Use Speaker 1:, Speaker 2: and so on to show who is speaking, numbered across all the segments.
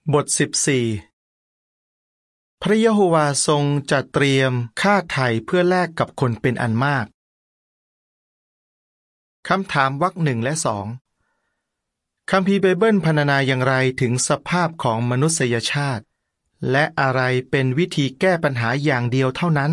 Speaker 1: บท14พระยะโฮวาทรงจัดเตรียมค่าไถ่เพื่อแลกกับคนเป็นอันมากคำถามวรรค1 และ 2คัมภีร์ไบเบิลพรรณนาอย่างไรถึงสภาพของมนุษยชาติและอะไรเป็นวิธีแก้ปัญหาอย่างเดียวเท่านั้น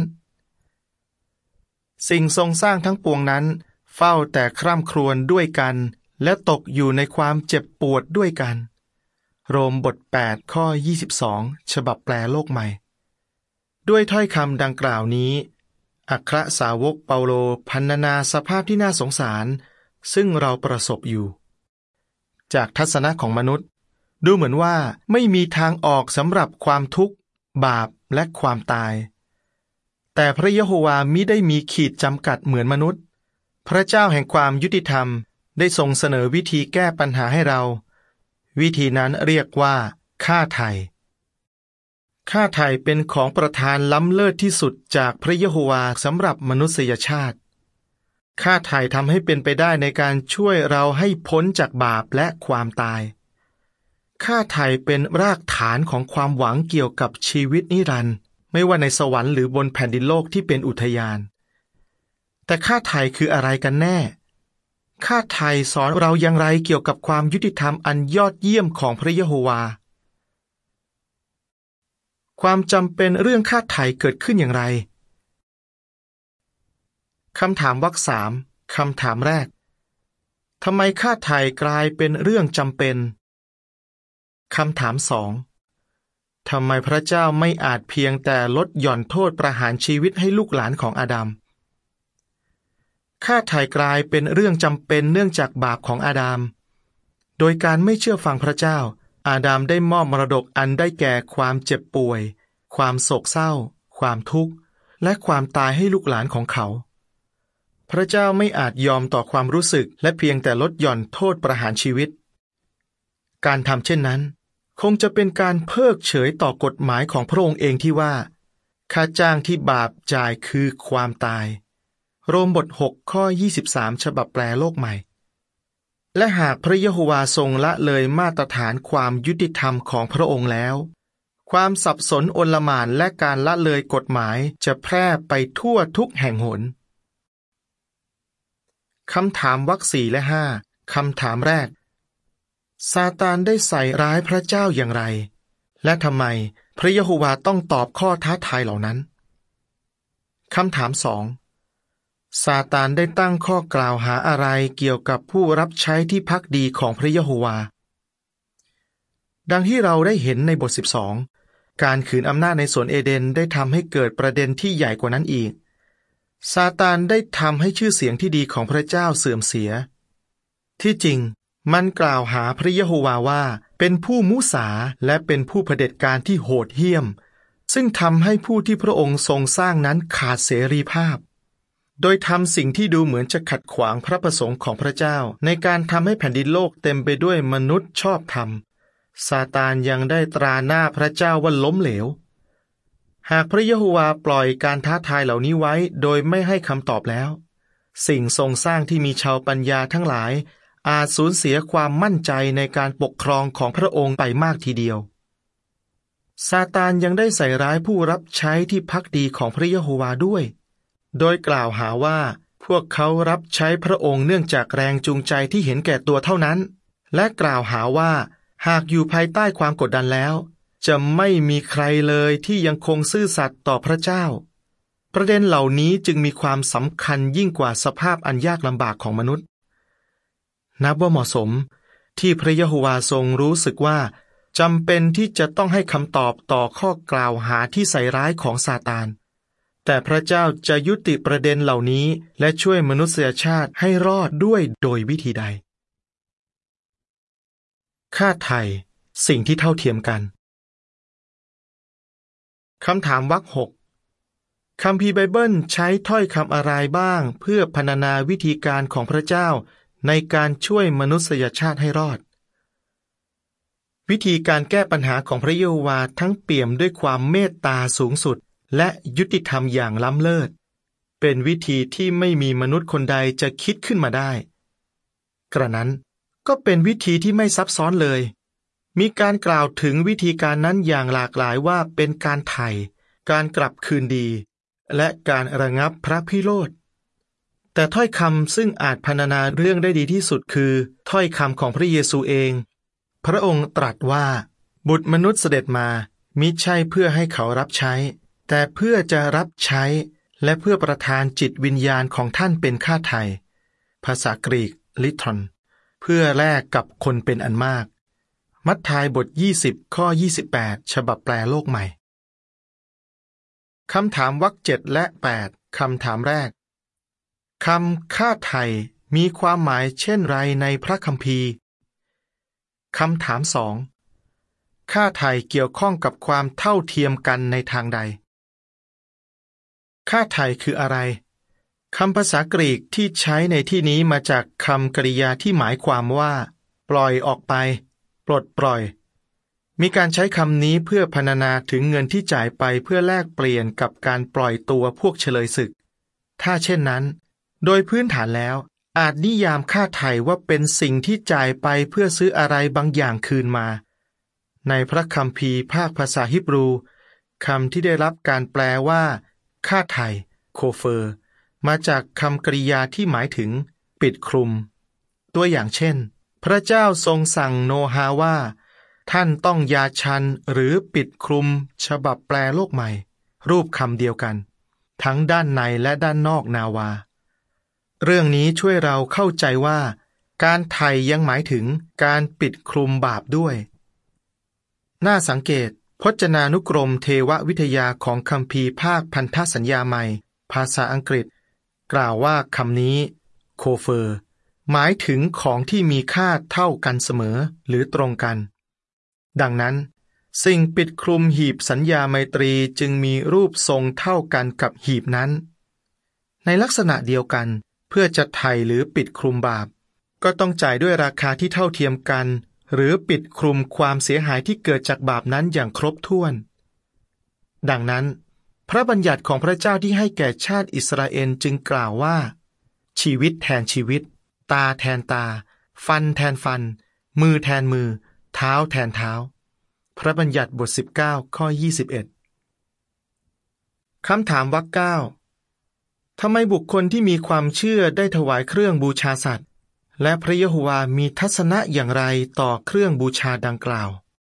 Speaker 1: สิ่งทรงสร้างทั้งปวงนั้นเฝ้าแต่คร่ำครวญด้วยกันและตกอยู่ในความเจ็บปวดด้วยกันโรมบท8ข้อ22ฉบับแปลโลกใหม่ด้วยถ้อยคำดังกล่าวนี้อัครสาวกเปาโลพรรณนาสภาพที่น่าสงสารซึ่งเราประสบอยู่จากทัศนะของมนุษย์ดูเหมือนว่าไม่มีทางออกสำหรับความทุกข์บาปและความตายแต่พระยะโฮวามิได้มีขีดจำกัดเหมือนมนุษย์พระเจ้าแห่งความยุติธรรมได้ทรงเสนอวิธีแก้ปัญหาให้เราวิธีนั้นเรียกว่าค่าไถ่ค่าไถ่เป็นของประทานล้ำเลิศที่สุดจากพระยะโฮวาสำหรับมนุษยชาติค่าไถ่ทำให้เป็นไปได้ในการช่วยเราให้พ้นจากบาปและความตายค่าไถ่เป็นรากฐานของความหวังเกี่ยวกับชีวิตนิรันดร์ไม่ว่าในสวรรค์หรือบนแผ่นดินโลกที่เป็นอุทยานแต่ค่าไถ่คืออะไรกันแน่ค่าไถ่สอนเราอย่างไรเกี่ยวกับความยุติธรรมอันยอดเยี่ยมของพระยะโฮวาความจำเป็นเรื่องค่าไถ่เกิดขึ้นอย่างไรคำถามวรรค3คำถามแรกทำไมค่าไถ่กลายเป็นเรื่องจำเป็นคำถาม2ทำไมพระเจ้าไม่อาจเพียงแต่ลดหย่อนโทษประหารชีวิตให้ลูกหลานของอาดัมค่าไถ่กลายเป็นเรื่องจำเป็นเนื่องจากบาปของอาดัมโดยการไม่เชื่อฟังพระเจ้าอาดัมได้มอบมรดกอันได้แก่ความเจ็บป่วยความโศกเศร้าความทุกข์และความตายให้ลูกหลานของเขาพระเจ้าไม่อาจยอมต่อความรู้สึกและเพียงแต่ลดหย่อนโทษประหารชีวิตการทำเช่นนั้นคงจะเป็นการเพิกเฉยต่อกฎหมายของพระองค์เองที่ว่าค่าจ้างที่บาปจ่ายคือความตายโรมบท6ข้อ23ฉบับแปลโลกใหม่และหากพระยะโฮวาทรงละเลยมาตรฐานความยุติธรรมของพระองค์แล้วความสับสนโอลหม่านและการละเลยกฎหมายจะแพร่ไปทั่วทุกแห่งหนคำถามวรรค4 และ 5คำถามแรกซาตานได้ใส่ร้ายพระเจ้าอย่างไรและทำไมพระยะโฮวาต้องตอบข้อท้าทายเหล่านั้นคำถาม2ซาตานได้ตั้งข้อกล่าวหาอะไรเกี่ยวกับผู้รับใช้ที่ภักดีของพระยะโฮวาดังที่เราได้เห็นในบท12การขืนอำนาจในสวนเอเดนได้ทำให้เกิดประเด็นที่ใหญ่กว่านั้นอีกซาตานได้ทำให้ชื่อเสียงที่ดีของพระเจ้าเสื่อมเสียที่จริงมันกล่าวหาพระยะโฮวาว่าเป็นผู้มุสาและเป็นผู้เผด็จการที่โหดเหี้ยมซึ่งทำให้ผู้ที่พระองค์ทรงสร้างนั้นขาดเสรีภาพโดยทำสิ่งที่ดูเหมือนจะขัดขวางพระประสงค์ของพระเจ้าในการทำให้แผ่นดินโลกเต็มไปด้วยมนุษย์ชอบธรรมซาตานยังได้ตราหน้าพระเจ้าว่าล้มเหลวหากพระยะโฮวาปล่อยการท้าทายเหล่านี้ไว้โดยไม่ให้คำตอบแล้วสิ่งทรงสร้างที่มีชาวปัญญาทั้งหลายอาจสูญเสียความมั่นใจในการปกครองของพระองค์ไปมากทีเดียวซาตานยังได้ใส่ร้ายผู้รับใช้ที่ภักดีของพระยะโฮวาด้วยโดยกล่าวหาว่าพวกเขารับใช้พระองค์เนื่องจากแรงจูงใจที่เห็นแก่ตัวเท่านั้นและกล่าวหาว่าหากอยู่ภายใต้ความกดดันแล้วจะไม่มีใครเลยที่ยังคงซื่อสัตย์ต่อพระเจ้าประเด็นเหล่านี้จึงมีความสำคัญยิ่งกว่าสภาพอันยากลำบากของมนุษย์นับว่าเหมาะสมที่พระยะโฮวาทรงรู้สึกว่าจำเป็นที่จะต้องให้คำตอบต่อข้อกล่าวหาที่ใส่ร้ายของซาตานแต่พระเจ้าจะยุติประเด็นเหล่านี้และช่วยมนุษยชาติให้รอดด้วยโดยวิธีใดค่าไถ่สิ่งที่เท่าเทียมกันคำถามวรรค6คัมภีร์ไบเบิลใช้ถ้อยคำอะไรบ้างเพื่อพรรณนาวิธีการของพระเจ้าในการช่วยมนุษยชาติให้รอดวิธีการแก้ปัญหาของพระยะโฮวาทั้งเปี่ยมด้วยความเมตตาสูงสุดและยุติธรรมอย่างล้ำเลิศเป็นวิธีที่ไม่มีมนุษย์คนใดจะคิดขึ้นมาได้กระนั้นก็เป็นวิธีที่ไม่ซับซ้อนเลยมีการกล่าวถึงวิธีการนั้นอย่างหลากหลายว่าเป็นการไถ่การกลับคืนดีและการระงับพระพิโรธแต่ถ้อยคำซึ่งอาจพรรณนาเรื่องได้ดีที่สุดคือถ้อยคำของพระเยซูเองพระองค์ตรัสว่าบุตรมนุษย์เสด็จมามิใช่เพื่อให้เขารับใช้แต่เพื่อจะรับใช้และเพื่อประทานจิตวิญญาณของท่านเป็นค่าไถ่ภาษากรีกลิทรอนเพื่อแลกกับคนเป็นอันมากมัทธิวบท20ข้อ28ฉบับแปลโลกใหม่คำถามวรรค7และ8คำถามแรกคำค่าไถ่มีความหมายเช่นไรในพระคัมภีร์คำถาม2ค่าไถ่เกี่ยวข้องกับความเท่าเทียมกันในทางใดค่าไถ่คืออะไรคำภาษากรีกที่ใช้ในที่นี้มาจากคำกริยาที่หมายความว่าปล่อยออกไปปลดปล่อยมีการใช้คำนี้เพื่อพรรณนาถึงเงินที่จ่ายไปเพื่อแลกเปลี่ยนกับการปล่อยตัวพวกเฉลยศึกถ้าเช่นนั้นโดยพื้นฐานแล้วอาจนิยามค่าไถ่ว่าเป็นสิ่งที่จ่ายไปเพื่อซื้ออะไรบางอย่างคืนมาในพระคัมภีร์ภาคภาษาฮีบรูคำที่ได้รับการแปลว่าค่าไถ่โคเฟอร์มาจากคำกริยาที่หมายถึงปิดคลุมตัวอย่างเช่นพระเจ้าทรงสั่งโนฮาว่าท่านต้องยาชันหรือปิดคลุมฉบับแปลโลกใหม่รูปคำเดียวกันทั้งด้านในและด้านนอกนาวาเรื่องนี้ช่วยเราเข้าใจว่าการไถ่ยังหมายถึงการปิดคลุมบาปด้วยน่าสังเกตพจนานุกรมเทววิทยาของคัมภีร์ภาคพันธสัญญาใหม่ภาษาอังกฤษกล่าวว่าคำนี้โคเฟอร์หมายถึงของที่มีค่าเท่ากันเสมอหรือตรงกันดังนั้นสิ่งปิดคลุมหีบสัญญาไมตรีจึงมีรูปทรงเท่ากันกับหีบนั้นในลักษณะเดียวกันเพื่อจะไถ่หรือปิดคลุมบาปก็ต้องจ่ายด้วยราคาที่เท่าเทียมกันหรือปิดคลุมความเสียหายที่เกิดจากบาปนั้นอย่างครบถ้วนดังนั้นพระบัญญัติของพระเจ้าที่ให้แก่ชาติอิสราเอลจึงกล่าวว่าชีวิตแทนชีวิตตาแทนตาฟันแทนฟันมือแทนมือเท้าแทนเท้าพระบัญญัติบท19ข้อ21คำถามวรรค9ทำไมบุคคลที่มีความเชื่อได้ถวายเครื่องบูชาสัตว์และพระยะโฮวามีทัศนะอย่างไรต่อเครื่องบูชาดังกล่าว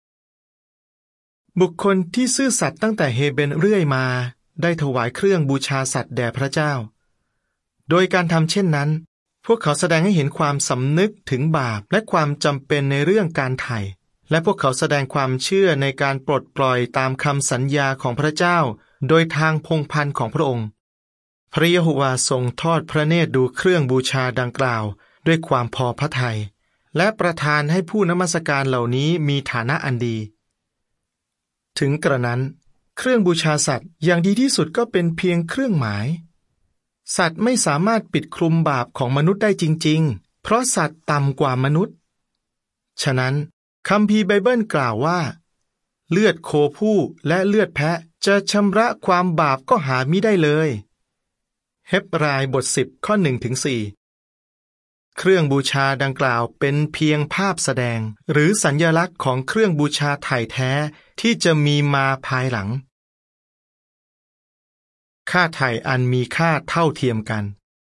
Speaker 1: บุคคลที่ซื่อสัตย์ตั้งแต่เฮเบนเรื่อยมาได้ถวายเครื่องบูชาสัตว์แด่พระเจ้าโดยการทำเช่นนั้นพวกเขาแสดงให้เห็นความสำนึกถึงบาปและความจำเป็นในเรื่องการไถ่และพวกเขาแสดงความเชื่อในการปลดปล่อยตามคำสัญญาของพระเจ้าโดยทางพงศ์พันธ์ของพระองค์พระยะโฮวาทรงทอดพระเนตรดูเครื่องบูชาดังกล่าวด้วยความพอพระทัยและประทานให้ผู้นมัสการเหล่านี้มีฐานะอันดีถึงกระนั้นเครื่องบูชาสัตว์อย่างดีที่สุดก็เป็นเพียงเครื่องหมายสัตว์ไม่สามารถปิดคลุมบาปของมนุษย์ได้จริงๆเพราะสัตว์ต่ำกว่ามนุษย์ฉะนั้นคัมภีร์ไบเบิลกล่าวว่าเลือดโคผู้และเลือดแพะจะชำระความบาปก็หามิได้เลยเฮบรายบท10ข้อ 1-4 เครื่องบูชาดังกล่าวเป็นเพียงภาพแสดงหรือสัญลักษณ์ของเครื่องบูชาไถ่แท้ที่จะมีมาภายหลังค่าไถ่อันมีค่าเท่าเทียมกัน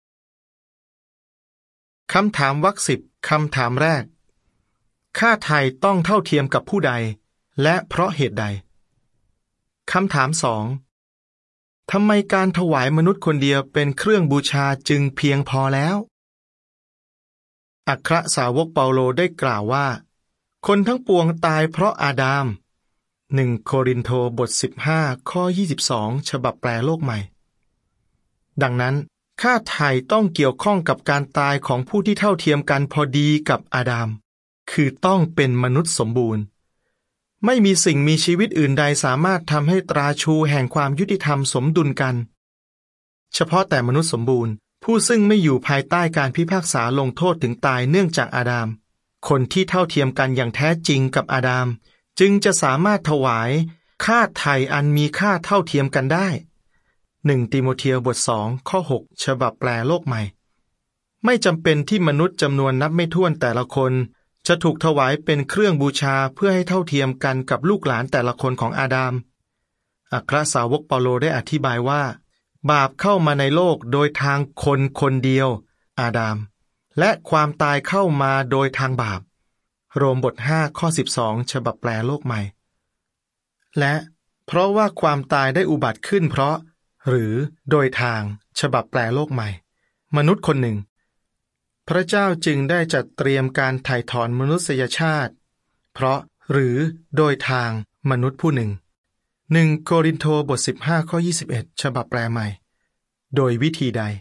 Speaker 1: คำถามวรรค10คำถามแรกค่าไถ่ต้องเท่าเทียมกับผู้ใดและเพราะเหตุใดคำถาม2ทำไมการถวายมนุษย์คนเดียวเป็นเครื่องบูชาจึงเพียงพอแล้วอัครสาวกเปาโลได้กล่าวว่าคนทั้งปวงตายเพราะอาดาม1โครินโธบท15ข้อ22ฉบับแปลโลกใหม่ดังนั้นค่าไถ่ต้องเกี่ยวข้องกับการตายของผู้ที่เท่าเทียมกันพอดีกับอาดามคือต้องเป็นมนุษย์สมบูรณ์ไม่มีสิ่งมีชีวิตอื่นใดสามารถทำให้ตราชูแห่งความยุติธรรมสมดุลกันเฉพาะแต่มนุษย์สมบูรณ์ผู้ซึ่งไม่อยู่ภายใต้การพิพากษาลงโทษถึงตายเนื่องจากอาดามคนที่เท่าเทียมกันอย่างแท้จริงกับอาดามจึงจะสามารถถวายค่าไถ่อันมีค่าเท่าเทียมกันได้1ติโมธีบท2ข้อ6ฉบับแปลโลกใหม่ไม่จำเป็นที่มนุษย์จำนวนนับไม่ถ้วนแต่ละคนจะถูกถวายเป็นเครื่องบูชาเพื่อให้เท่าเทียมกันกับลูกหลานแต่ละคนของอาดัมอัครสาวกเปาโลได้อธิบายว่าบาปเข้ามาในโลกโดยทางคนคนเดียวอาดัมและความตายเข้ามาโดยทางบาปโรมบท5ข้อ12ฉบับแปลโลกใหม่และเพราะว่าความตายได้อุบัติขึ้นเพราะหรือโดยทางฉบับแปลโลกใหม่มนุษย์คนหนึ่งพระเจ้าจึงได้จัดเตรียมการไถ่ถอนมนุษยชาติเพราะหรือโดยทางมนุษย์ผู้หนึ่ง1โครินโธบท15ข้อ21ฉบับแปลใหม่โดยวิธีใด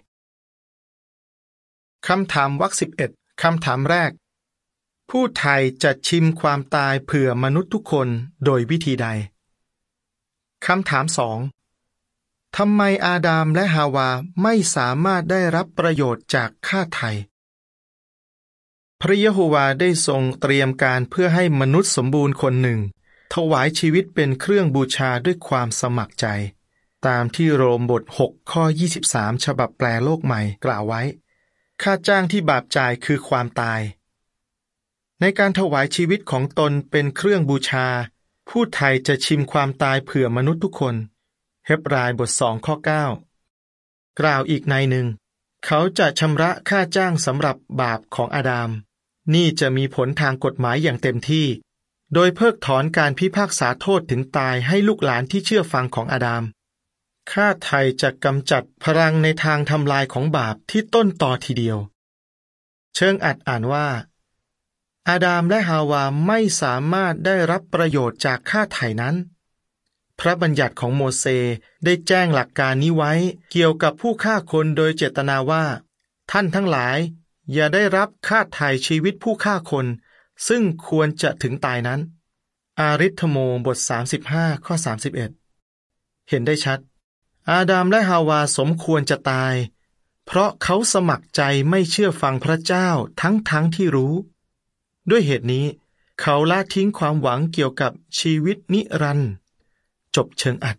Speaker 1: คำถามวรรค11คำถามแรกผู้ไถ่จะชิมความตายเผื่อมนุษย์ทุกคนโดยวิธีใดคำถาม2ทำไมอาดัมและฮาวาไม่สามารถได้รับประโยชน์จากค่าไถ่พระยะโฮวาได้ทรงเตรียมการเพื่อให้มนุษย์สมบูรณ์คนหนึ่งถวายชีวิตเป็นเครื่องบูชาด้วยความสมัครใจตามที่โรมบท6ข้อ23ฉบับแปลโลกใหม่กล่าวไว้ค่าจ้างที่บาปจ่ายคือความตายในการถวายชีวิตของตนเป็นเครื่องบูชาผู้ไถ่จะชิมความตายเผื่อมนุษย์ทุกคนเฮบรายบท2ข้อ9กล่าวอีกในหนึ่งเขาจะชำระค่าจ้างสำหรับบาปของอาดัมนี่จะมีผลทางกฎหมายอย่างเต็มที่โดยเพิกถอนการพิพากษาโทษถึงตายให้ลูกหลานที่เชื่อฟังของอาดัมค่าไถ่จะกำจัดพลังในทางทำลายของบาปที่ต้นตอทีเดียวเชิงอัดอ่านว่าอาดัมและฮาวาไม่สามารถได้รับประโยชน์จากค่าไถ่นั้นพระบัญญัติของโมเสสได้แจ้งหลักการนี้ไว้เกี่ยวกับผู้ฆ่าคนโดยเจตนาว่าท่านทั้งหลายอย่าได้รับค่าไถ่ชีวิตผู้ฆ่าคนซึ่งควรจะถึงตายนั้นอาริธโมบท35ข้อ31เห็นได้ชัดอาดัมและฮาวาสมควรจะตายเพราะเขาสมัครใจไม่เชื่อฟังพระเจ้าทั้งที่รู้ด้วยเหตุนี้เขาละทิ้งความหวังเกี่ยวกับชีวิตนิรันดร์จบเชิงอัด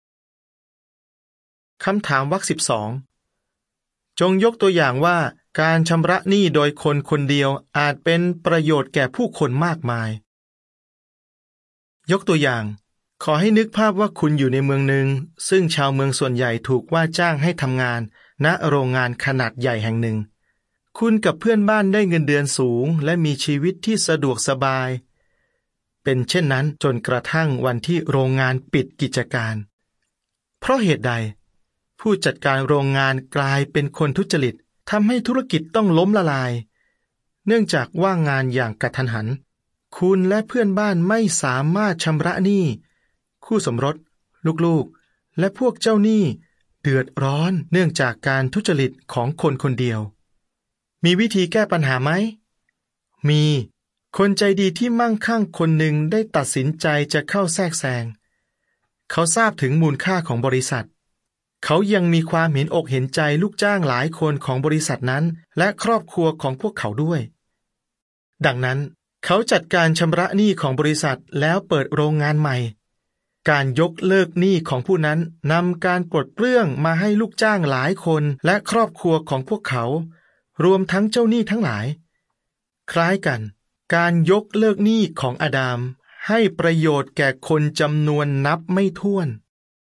Speaker 1: คำถามวรรค12จงยกตัวอย่างว่าการชำระหนี้โดยคนคนเดียวอาจเป็นประโยชน์แก่ผู้คนมากมายยกตัวอย่างขอให้นึกภาพว่าคุณอยู่ในเมืองหนึ่งซึ่งชาวเมืองส่วนใหญ่ถูกว่าจ้างให้ทำงานณโรงงานขนาดใหญ่แห่งหนึ่งคุณกับเพื่อนบ้านได้เงินเดือนสูงและมีชีวิตที่สะดวกสบายเป็นเช่นนั้นจนกระทั่งวันที่โรงงานปิดกิจการเพราะเหตุใดผู้จัดการโรงงานกลายเป็นคนทุจริตทำให้ธุรกิจต้องล้มละลายเนื่องจากว่างงานอย่างกระทันหันคุณและเพื่อนบ้านไม่สามารถชำระหนี้คู่สมรสลูกๆและพวกเจ้าหนี้เดือดร้อนเนื่องจากการทุจริตของคนคนเดียวมีวิธีแก้ปัญหาไหมมีคนใจดีที่มั่งคั่งคนหนึ่งได้ตัดสินใจจะเข้าแทรกแซงเขาทราบถึงมูลค่าของบริษัทเขายังมีความเห็นอกเห็นใจลูกจ้างหลายคนของบริษัทนั้นและครอบครัวของพวกเขาด้วยดังนั้นเขาจัดการชำระหนี้ของบริษัทแล้วเปิดโรงงานใหม่การยกเลิกหนี้ของผู้นั้นนำการปลดเปลื้องมาให้ลูกจ้างหลายคนและครอบครัวของพวกเขารวมทั้งเจ้าหนี้ทั้งหลายคล้ายกันการยกเลิกหนี้ของอาดัมให้ประโยชน์แก่คนจำนวนนับไม่ถ้วน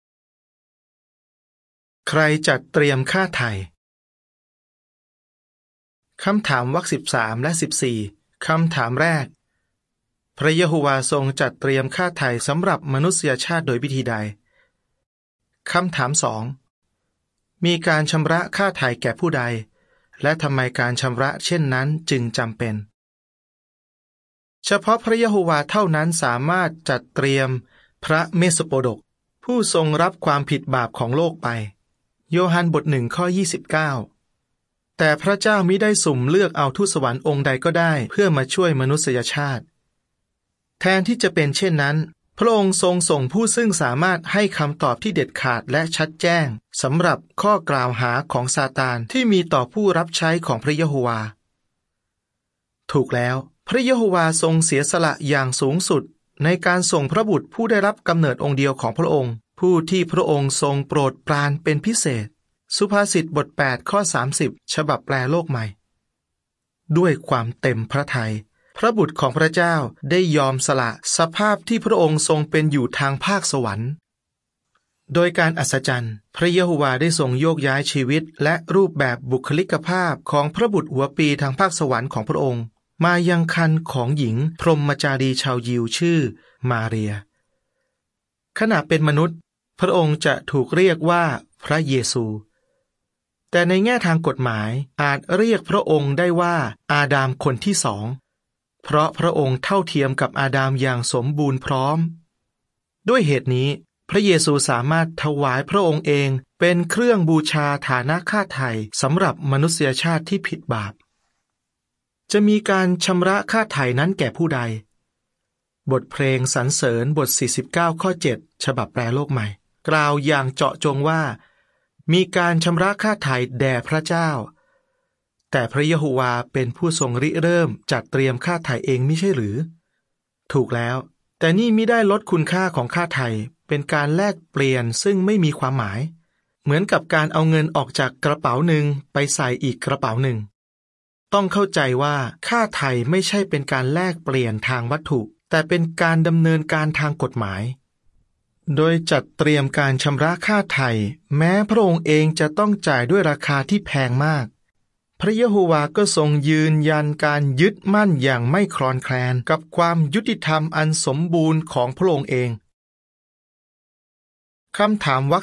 Speaker 1: ใครจัดเตรียมค่าไถ่คำถามวรรค13และ14คำถามแรกพระยะโฮวาทรงจัดเตรียมค่าไถ่สำหรับมนุษยชาติโดยวิธีใดคำถาม2มีการชำระค่าไถ่แก่ผู้ใดและทำไมการชำระเช่นนั้นจึงจำเป็นเฉพาะพระยะโฮวาเท่านั้นสามารถจัดเตรียมพระเมสสโปดกผู้ทรงรับความผิดบาปของโลกไปโยฮันบท1ข้อ29แต่พระเจ้ามิได้สุ่มเลือกเอาทูตสวรรค์องค์ใดก็ได้เพื่อมาช่วยมนุษยชาติแทนที่จะเป็นเช่นนั้นพระองค์ทรงส่งผู้ซึ่งสามารถให้คำตอบที่เด็ดขาดและชัดแจ้งสำหรับข้อกล่าวหาของซาตานที่มีต่อผู้รับใช้ของพระยะโฮวาถูกแล้วพระยะโฮวาทรงเสียสละอย่างสูงสุดในการส่งพระบุตรผู้ได้รับกำเนิดองค์เดียวของพระองค์ผู้ที่พระองค์ทรงโปรดปรานเป็นพิเศษสุภาษิตบท8ข้อ30ฉบับแปลโลกใหม่ด้วยความเต็มพระทัยพพระบุตรของพระเจ้าได้ยอมสละสภาพที่พระองค์ทรงเป็นอยู่ทางภาคสวรรค์โดยการอัศจรรย์พระเยโฮวาได้ทรงโยกย้ายชีวิตและรูปแบบบุคลิกภาพของพระบุตรหัวปีทางภาคสวรรค์ของพระองค์มายังครรภ์ของหญิงพรหมจารีชาวยิวชื่อมาเรียขณะเป็นมนุษย์พระองค์จะถูกเรียกว่าพระเยซูแต่ในแง่ทางกฎหมายอาจเรียกพระองค์ได้ว่าอาดามคนที่สองเพราะพระองค์เท่าเทียมกับอาดามอย่างสมบูรณ์พร้อมด้วยเหตุนี้พระเยซูสามารถถวายพระองค์เองเป็นเครื่องบูชาฐานะค่าไถ่สำหรับมนุษยชาติที่ผิดบาปจะมีการชำระค่าไถ่นั้นแก่ผู้ใดบทเพลงสรรเสริญบท49ข้อ7ฉบับแปลโลกใหม่กล่าวอย่างเจาะจงว่ามีการชำระค่าไถ่แด่พระเจ้าแต่พระยะโฮวาเป็นผู้ทรงริเริ่มจัดเตรียมค่าไถ่เองไม่ใช่หรือถูกแล้วแต่นี่มิได้ลดคุณค่าของค่าไถ่เป็นการแลกเปลี่ยนซึ่งไม่มีความหมายเหมือนกับการเอาเงินออกจากกระเป๋าหนึ่งไปใส่อีกกระเป๋าหนึ่งต้องเข้าใจว่าค่าไถ่ไม่ใช่เป็นการแลกเปลี่ยนทางวัตถุแต่เป็นการดำเนินการทางกฎหมายโดยจัดเตรียมการชำระค่าไถ่แม้พระองค์เองจะต้องจ่ายด้วยราคาที่แพงมากพระยะโฮวาก็ทรงยืนยันการยึดมั่นอย่างไม่คลอนแคลนกับความยุติธรรมอันสมบูรณ์ของพระองค์เองคำถามวรรค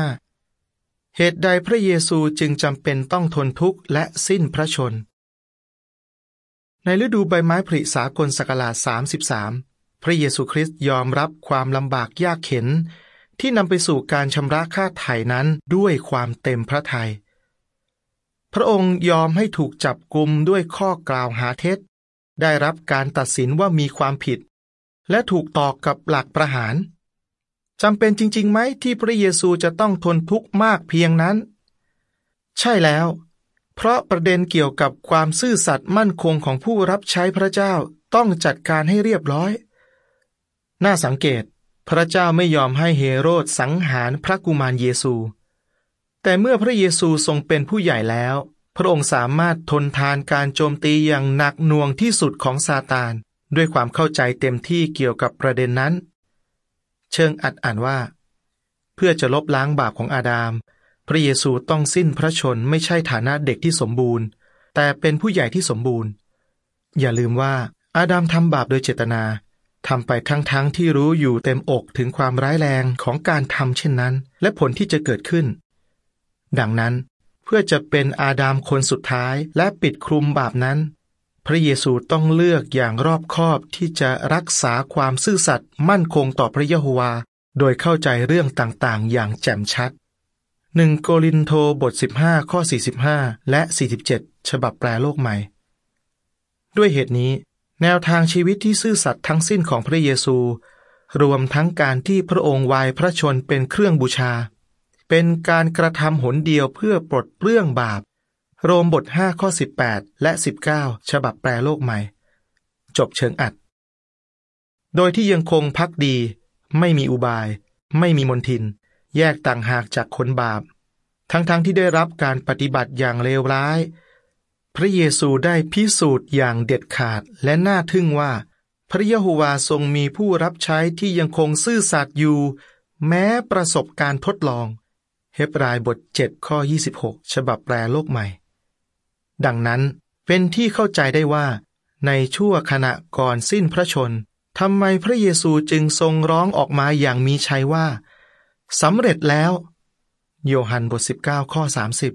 Speaker 1: 15เหตุใดพระเยซูจึงจำเป็นต้องทนทุกข์และสิ้นพระชนในฤดูใบไม้ผลิสากลศักราช33พระเยซูคริสต์ยอมรับความลำบากยากเข็ญที่นำไปสู่การชำระค่าไถ่นั้นด้วยความเต็มพระทัยพระองค์ยอมให้ถูกจับกุมด้วยข้อกล่าวหาเท็จได้รับการตัดสินว่ามีความผิดและถูกตอกกับหลักประหารจำเป็นจริงๆไหมที่พระเยซูจะต้องทนทุกข์มากเพียงนั้นใช่แล้วเพราะประเด็นเกี่ยวกับความซื่อสัตย์มั่นคงของผู้รับใช้พระเจ้าต้องจัดการให้เรียบร้อยน่าสังเกตพระเจ้าไม่ยอมให้เฮโรดสังหารพระกุมารเยซูแต่เมื่อพระเยซูทรงเป็นผู้ใหญ่แล้วพระองค์สามารถทนทานการโจมตีอย่างหนักหน่วงที่สุดของซาตานด้วยความเข้าใจเต็มที่เกี่ยวกับประเด็นนั้นเชิงอ่านว่าเพื่อจะลบล้างบาปของอาดามพระเยซูต้องสิ้นพระชนไม่ใช่ฐานะเด็กที่สมบูรณ์แต่เป็นผู้ใหญ่ที่สมบูรณ์อย่าลืมว่าอาดามทำบาปโดยเจตนาทำไปทั้งที่รู้อยู่เต็มอกถึงความร้ายแรงของการทำเช่นนั้นและผลที่จะเกิดขึ้นดังนั้นเพื่อจะเป็นอาดามคนสุดท้ายและปิดคลุมบาปนั้นพระเยซูต้องเลือกอย่างรอบคอบที่จะรักษาความซื่อสัตย์มั่นคงต่อพระยะโฮวาโดยเข้าใจเรื่องต่างๆอย่างแจ่มชัด1โกรินโธบท15ข้อ45และ47ฉบับแปลโลกใหม่ด้วยเหตุนี้แนวทางชีวิตที่ซื่อสัตย์ทั้งสิ้นของพระเยซูรวมทั้งการที่พระองค์วายพระชนเป็นเครื่องบูชาเป็นการกระทำหนเดียวเพื่อปลดเปลื้องบาปโรมบท5ข้อ18และ19ฉบับแปลโลกใหม่จบเชิงอัดโดยที่ยังคงภักดีไม่มีอุบายไม่มีมนทินแยกต่างหากจากคนบาปทั้งที่ได้รับการปฏิบัติอย่างเลวร้ายพระเยซูได้พิสูจน์อย่างเด็ดขาดและน่าทึ่งว่าพระยะโฮวาทรงมีผู้รับใช้ที่ยังคงซื่อสัตย์อยู่แม้ประสบการทดลองเฮบรายบท7ข้อ26ฉบับแปลโลกใหม่ดังนั้นเป็นที่เข้าใจได้ว่าในชั่วขณะก่อนสิ้นพระชนทำไมพระเยซูจึงทรงร้องออกมาอย่างมีชัยว่าสำเร็จแล้วโยฮันบท19ข้อ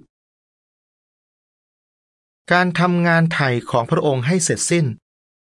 Speaker 1: 30การทำงานไถ่ของพระองค์ให้เสร็จสิ้น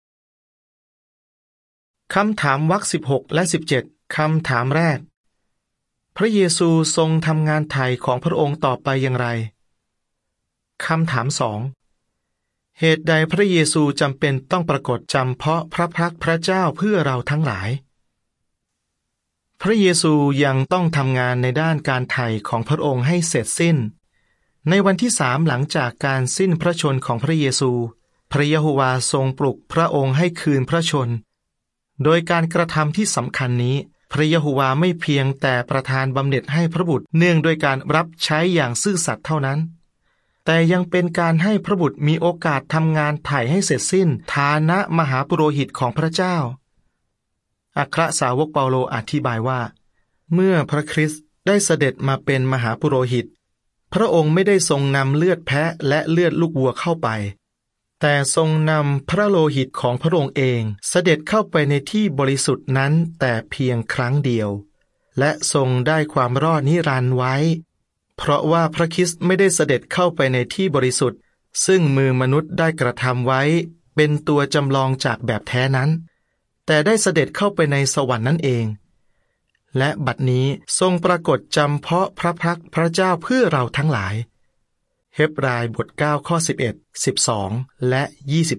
Speaker 1: คำถามวรรค16และ17คำถามแรกพระเยซูทรงทำงานไถ่ของพระองค์ต่อไปอย่างไรคำถาม2เหตุใดพระเยซูจำเป็นต้องปรากฏจำเพาะพระพักตร์พระเจ้าเพื่อเราทั้งหลายพระเยซูยังต้องทำงานในด้านการไถ่ของพระองค์ให้เสร็จสิ้นในวันที่3หลังจากการสิ้นพระชนของพระเยซูพระยะโฮวาทรงปลุกพระองค์ให้คืนพระชนโดยการกระทำที่สำคัญนี้พระยะโฮวาไม่เพียงแต่ประทานบำเหน็จให้พระบุตรเนื่องด้วยการรับใช้อย่างซื่อสัตย์เท่านั้นแต่ยังเป็นการให้พระบุตรมีโอกาสทำงานไถ่ให้เสร็จสิ้นฐานะมหาปุโรหิตของพระเจ้าอัครสาวกเปาโลอธิบายว่าเมื่อพระคริสต์ได้เสด็จมาเป็นมหาปุโรหิตพระองค์ไม่ได้ทรงนำเลือดแพะและเลือดลูกวัวเข้าไปแต่ทรงนำพระโลหิตของพระองค์เองเสด็จเข้าไปในที่บริสุทธิ์นั้นแต่เพียงครั้งเดียวและทรงได้ความรอดนิรันดร์ไว้เพราะว่าพระคริสต์ไม่ได้เสด็จเข้าไปในที่บริสุทธิ์ซึ่งมือมนุษย์ได้กระทำไว้เป็นตัวจำลองจากแบบแท้นั้นแต่ได้เสด็จเข้าไปในสวรรค์นั่นเองและบัดนี้ทรงปรากฏจำเพาะพระพักพระเจ้าเพื่อเราทั้งหลายเฮบรายบท9ข้อ11 12และ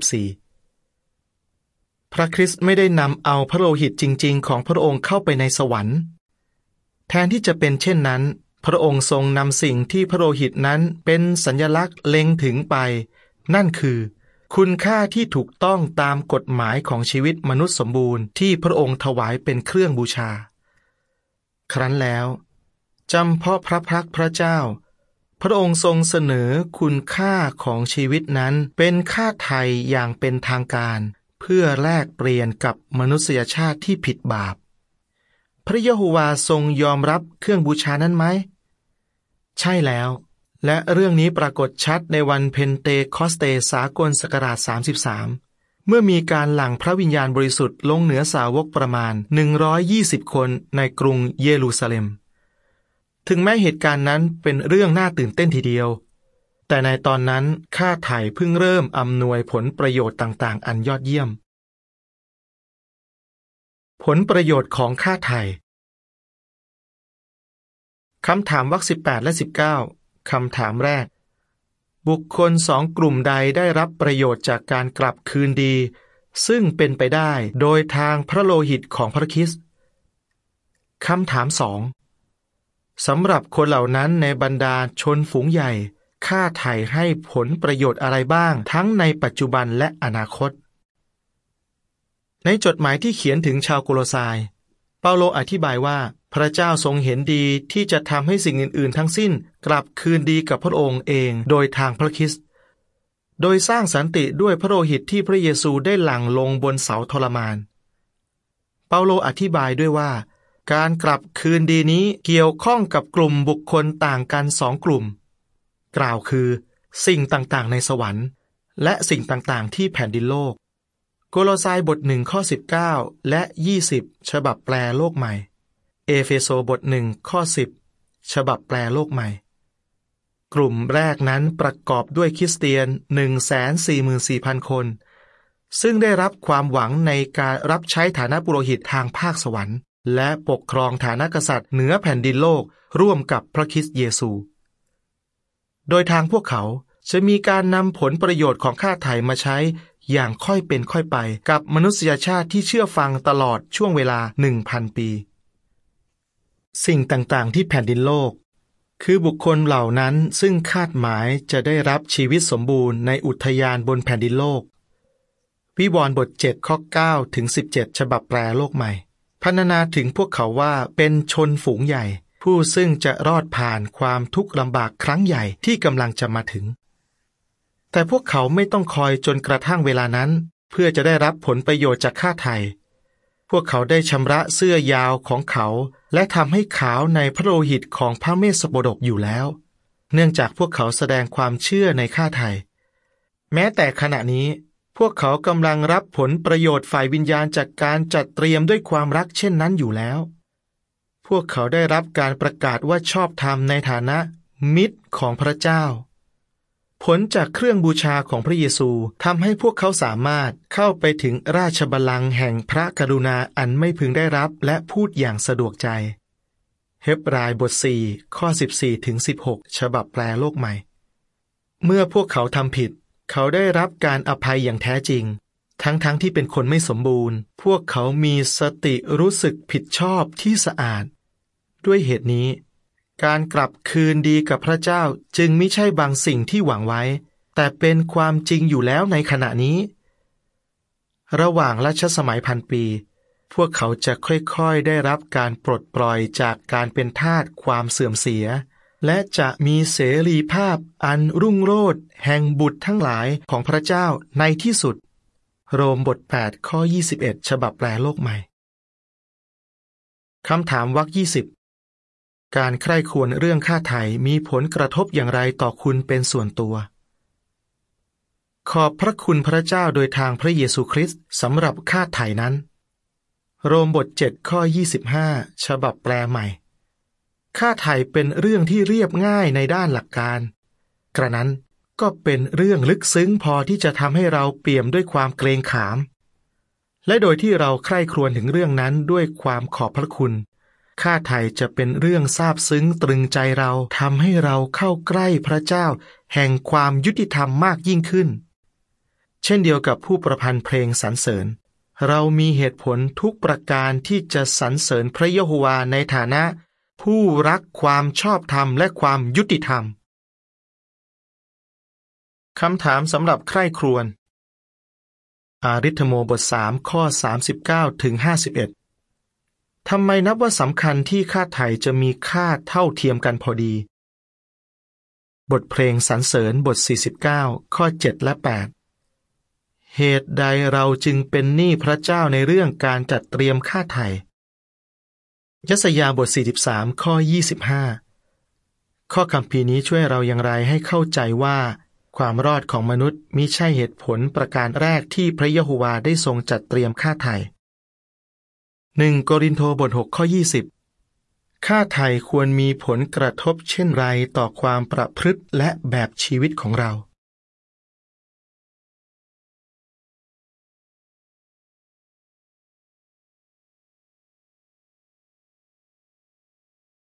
Speaker 1: 24พระคริสต์ไม่ได้นำเอาพระโลหิตจริงๆของพระองค์เข้าไปในสวรรค์แทนที่จะเป็นเช่นนั้นพระองค์ทรงนำสิ่งที่พระโลหิตนั้นเป็นสัญลักษณ์เล็งถึงไปนั่นคือคุณค่าที่ถูกต้องตามกฎหมายของชีวิตมนุษย์สมบูรณ์ที่พระองค์ถวายเป็นเครื่องบูชาครั้นแล้วจำเพาะพระพักพระเจ้าพระองค์ทรงเสนอคุณค่าของชีวิตนั้นเป็นค่าไถ่อย่างเป็นทางการเพื่อแลกเปลี่ยนกับมนุษยชาติที่ผิดบาปพระยะโฮวาทรงยอมรับเครื่องบูชานั้นไหมใช่แล้วและเรื่องนี้ปรากฏชัดในวันเพนเตคอสเตสากลศักราช33เมื่อมีการหลั่งพระวิญญาณบริสุทธิ์ลงเหนือสาวกประมาณ120คนในกรุงเยรูซาเล็มถึงแม้เหตุการณ์นั้นเป็นเรื่องน่าตื่นเต้นทีเดียวแต่ในตอนนั้นค่าไถ่เพิ่งเริ่มอำนวยผลประโยชน์ต่างๆอันยอดเยี่ยมผลประโยชน์ของค่าไถ่คำถามวรรค18และ19คำถามแรกบุคคล2 กลุ่มใดได้รับประโยชน์จากการกลับคืนดีซึ่งเป็นไปได้โดยทางพระโลหิตของพระคริสต์คำถาม2สำหรับคนเหล่านั้นในบรรดาชนฝูงใหญ่ค่าไถ่ให้ผลประโยชน์อะไรบ้างทั้งในปัจจุบันและอนาคตในจดหมายที่เขียนถึงชาวโคโลไซเปาโลอธิบายว่าพระเจ้าทรงเห็นดีที่จะทำให้สิ่งอื่นๆทั้งสิ้นกลับคืนดีกับพระองค์เองโดยทางพระคริสต์โดยสร้างสันติด้วยพระโลหิตที่พระเยซูได้หลั่งลงบนเสาทรมานเปาโลอธิบายด้วยว่าการกลับคืนดีนี้เกี่ยวข้องกับกลุ่มบุคคลต่างกัน2 กลุ่มกล่าวคือสิ่งต่างๆในสวรรค์และสิ่งต่างๆที่แผ่นดินโลกโคโลไซบท1ข้อ19และ20ฉบับแปลโลกใหม่เอเฟโซบท1ข้อ10ฉบับแปลโลกใหม่กลุ่มแรกนั้นประกอบด้วยคริสเตียน 144,000 คนซึ่งได้รับความหวังในการรับใช้ฐานะปุโรหิตทางภาคสวรรค์และปกครองฐานะกษัตริย์เหนือแผ่นดินโลกร่วมกับพระคริสต์เยซูโดยทางพวกเขาจะมีการนำผลประโยชน์ของค่าไถ่มาใช้อย่างค่อยเป็นค่อยไปกับมนุษยชาติที่เชื่อฟังตลอดช่วงเวลา 1,000 ปีสิ่งต่างๆที่แผ่นดินโลกคือบุคคลเหล่านั้นซึ่งคาดหมายจะได้รับชีวิตสมบูรณ์ในอุทยานบนแผ่นดินโลกวิวรณ์บท7ข้อ9ถึง17ฉบับแปลโลกใหม่พรรณนาถึงพวกเขาว่าเป็นชนฝูงใหญ่ผู้ซึ่งจะรอดผ่านความทุกข์ลำบากครั้งใหญ่ที่กำลังจะมาถึงแต่พวกเขาไม่ต้องคอยจนกระทั่งเวลานั้นเพื่อจะได้รับผลประโยชน์จากค่าไถ่พวกเขาได้ชำระเสื้อยาวของเขาและทำให้ขาวในพระโลหิตของพระเมสสโปดกอยู่แล้วเนื่องจากพวกเขาแสดงความเชื่อในค่าไถ่แม้แต่ขณะนี้พวกเขากำลังรับผลประโยชน์ฝ่ายวิญญาณจากการจัดเตรียมด้วยความรักเช่นนั้นอยู่แล้วพวกเขาได้รับการประกาศว่าชอบธรรมในฐานะมิตรของพระเจ้าผลจากเครื่องบูชาของพระเยซูทำให้พวกเขาสามารถเข้าไปถึงราชบัลลังก์แห่งพระกรุณาอันไม่พึงได้รับและพูดอย่างสะดวกใจเฮบรายบท4ข้อ14ถึง16ฉบับแปลโลกใหม่เมื่อพวกเขาทำผิดเขาได้รับการอภัยอย่างแท้จริงทั้งที่เป็นคนไม่สมบูรณ์พวกเขามีสติรู้สึกผิดชอบที่สะอาดด้วยเหตุนี้การกลับคืนดีกับพระเจ้าจึงไม่ใช่บางสิ่งที่หวังไว้แต่เป็นความจริงอยู่แล้วในขณะนี้ระหว่างรัชสมัย1,000 ปีพวกเขาจะค่อยๆได้รับการปลดปล่อยจากการเป็นทาสความเสื่อมเสียและจะมีเสรีภาพอันรุ่งโรจน์แห่งบุตรทั้งหลายของพระเจ้าในที่สุดโรมบท8ข้อ21ฉบับแปลโลกใหม่คำถามวรรค20การใคร่ครวญเรื่องค่าไถ่มีผลกระทบอย่างไรต่อคุณเป็นส่วนตัวขอบพระคุณพระเจ้าโดยทางพระเยซูคริสต์สำหรับค่าไถ่นั้นโรมบท7ข้อ25ฉบับแปลใหม่ค่าไถ่เป็นเรื่องที่เรียบง่ายในด้านหลักการกระนั้นก็เป็นเรื่องลึกซึ้งพอที่จะทำให้เราเปี่ยมด้วยความเกรงขามและโดยที่เราใคร่ครวญถึงเรื่องนั้นด้วยความขอบพระคุณค่าไถ่จะเป็นเรื่องซาบซึ้งตรึงใจเราทำให้เราเข้าใกล้พระเจ้าแห่งความยุติธรรมมากยิ่งขึ้นเช่นเดียวกับผู้ประพันธ์เพลงสรรเสริญเรามีเหตุผลทุกประการที่จะสรรเสริญพระยะโฮวาในฐานะผู้รักความชอบธรรมและความยุติธรรมคำถามสำหรับใคร่ครวญอาริธโมบท3ข้อ39ถึง51ทำไมนับว่าสำคัญที่ค่าไถ่จะมีค่าเท่าเทียมกันพอดีบทเพลงสรรเสริญบท49ข้อ7และ8เหตุใดเราจึงเป็นหนี้พระเจ้าในเรื่องการจัดเตรียมค่าไถ่ยสยาห์บท43ข้อ25ข้อคัมภีร์นี้ช่วยเราอย่างไรให้เข้าใจว่าความรอดของมนุษย์มิใช่เหตุผลประการแรกที่พระยะโฮวาได้ทรงจัดเตรียมค่าไถ่1โกรินโธบท6ข้อ20ค่าไถ่ควรมีผลกระทบเช่นไรต่อความประพฤติและแบบชีวิตของเรา